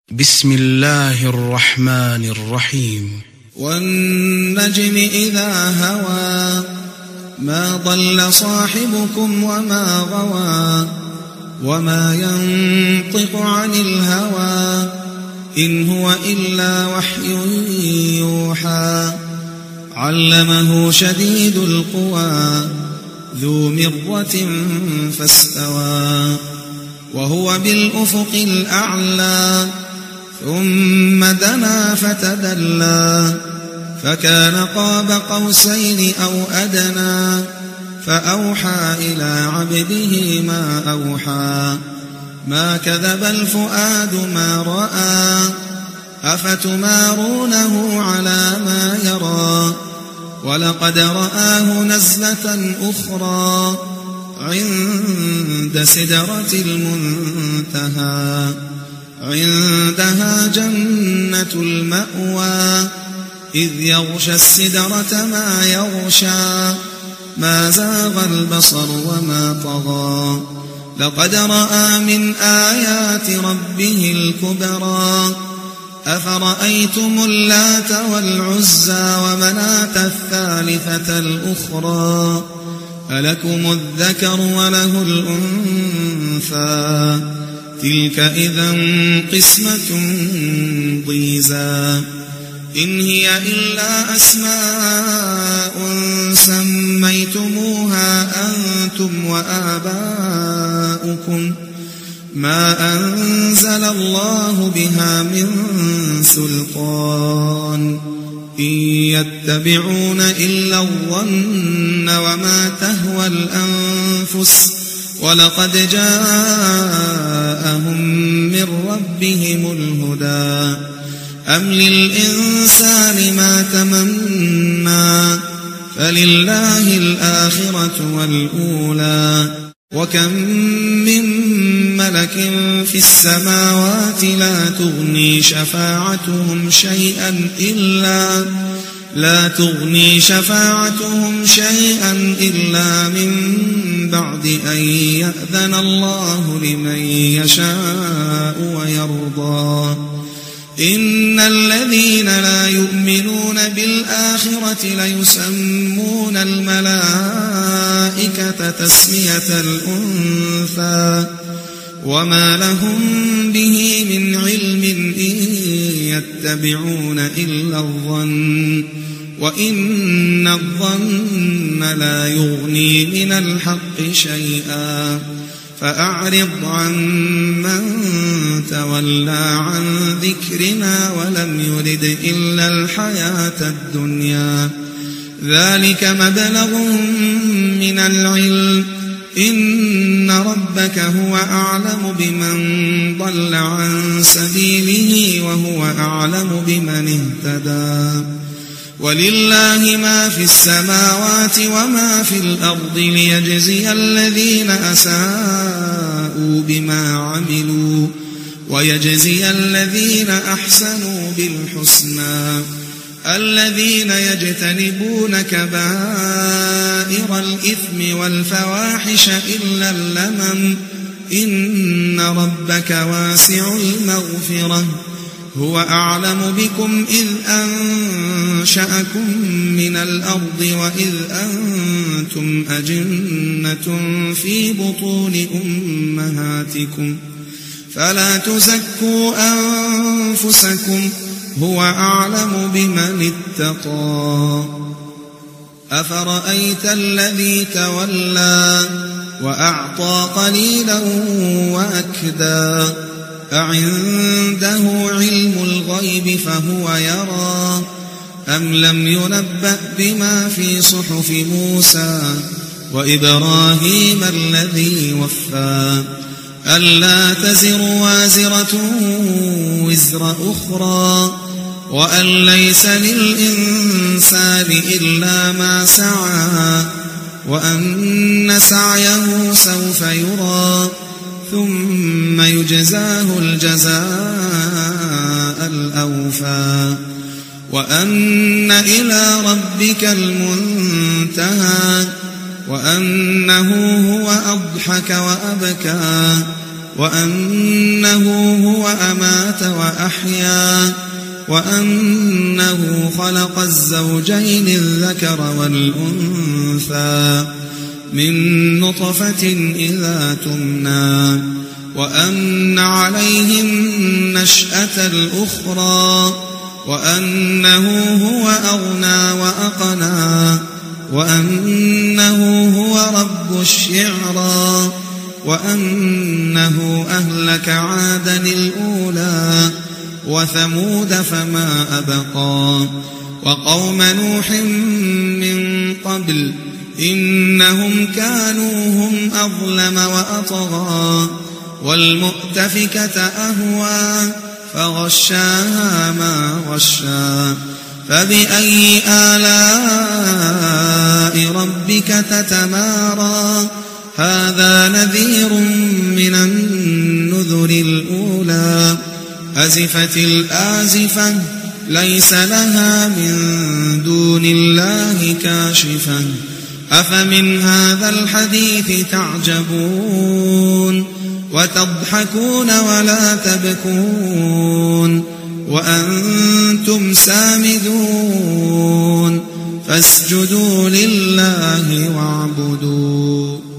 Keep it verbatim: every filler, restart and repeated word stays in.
بسم الله الرحمن الرحيم. والنجم إذا هوى ما ضل صاحبكم وما غوى وما ينطق عن الهوى إن هو إلا وحي يوحى علمه شديد القوى ذو مرة فاستوى وهو بالأفق الأعلى ثم دنا فتدلى فكان قاب قوسين أو أدنى فأوحى إلى عبده ما أوحى ما كذب الفؤاد ما رأى أفتمارونه على ما يرى ولقد رآه نزلة أخرى عند سدرة المنتهى عندها جنة المأوى إذ يغشى السدرة ما يغشى ما زاغ البصر وما طغى لقد رأى من آيات ربه الكبرى أفرأيتم اللات والعزى ومناة الثالثة الأخرى ألكم الذكر وله الأنثى تلك إذا قسمة ضيزى إن هي إلا أسماء سميتموها أنتم وآباؤكم ما أنزل الله بها من سلطان إن يتبعون إلا الظن وما تهوى الأنفس ولقد جاءهم من ربهم الهدى أم للإنسان ما تمنى فلله الآخرة والأولى وكم من ملك في السماوات لا تغني شفاعتهم شيئا إلا لا تغني شفاعتهم شيئا إلا من بعد أن يأذن الله لمن يشاء ويرضى إن الذين لا يؤمنون بالآخرة ليسمون الملائكة تسمية الأنثى وما لهم به من علم إن يتبعون إلا الظن وإن الظن لا يغني من الحق شيئا فأعرض عن من تولى عن ذكرنا ولم يرد إلا الحياة الدنيا ذلك مبلغهم من العلم إن ربك هو أعلم بمن ضل عن سبيله وهو أعلم بمن اهتدى ولله ما في السماوات وما في الأرض ليجزي الذين أساءوا بما عملوا ويجزي الذين أحسنوا بالحسنى الذين يجتنبون كبائر الإثم والفواحش إلا اللمم إن ربك واسع المغفرة هو أعلم بكم إذ أنشأكم من الأرض وإذ أنتم أجنة في بطون أمهاتكم فلا تزكوا أنفسكم هو أعلم بمن اتقى أفرأيت الذي تولى وأعطى قليلا وأكدى أعنده علم الغيب فهو يرى أم لم ينبأ بما في صحف موسى وإبراهيم الذي وفى ألا تزر وازرة وزر أخرى وأن ليس للإنسان إلا ما سعى وأن سعيه سوف يرى ثم يجزاه الجزاء الأوفى وأن إلى ربك المنتهى وأنه هو أضحك وأبكى وأنه هو أمات وأحيا وأنه خلق الزوجين الذكر والأنثى من نطفة إذا تمنى وأن عليه النشأة الأخرى وأنه هو أغنى وأقنى وأنه هو رب الشعرى وأنه أهلك عادا الأولى وثمود فما أبقى وقوم نوح من قبل إنهم كانوا هم أظلم وأطغى والمؤتفكة أهوى فغشاها ما غشا فبأي آلاء ربك تتمارى هذا نذير من النذر الأولى أزفت الآزفة ليس لها من دون الله كاشفة أفمن هذا الحديث تعجبون وتضحكون ولا تبكون وأنتم سامدون فاسجدوا لله واعبدوا